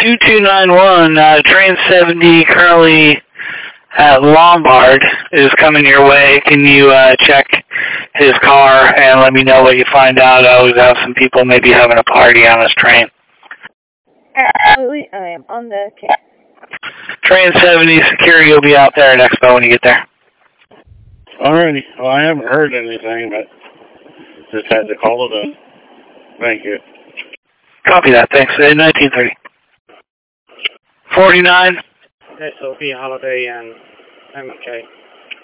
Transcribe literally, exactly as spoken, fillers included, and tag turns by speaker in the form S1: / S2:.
S1: two two nine one, uh, train seventy currently at Lombard is coming your way. Can you uh, check his car and let me know what you find out? I always have some people maybe having a party on this train.
S2: Absolutely, I am on the case.
S1: Train seventy, security will be out there at Expo when you get there.
S3: Alrighty. Well, I haven't heard anything, but just had to call it in. Thank you.
S1: Copy that. Thanks. Uh, nineteen thirty. forty-nine.
S4: S O P Holiday and M K.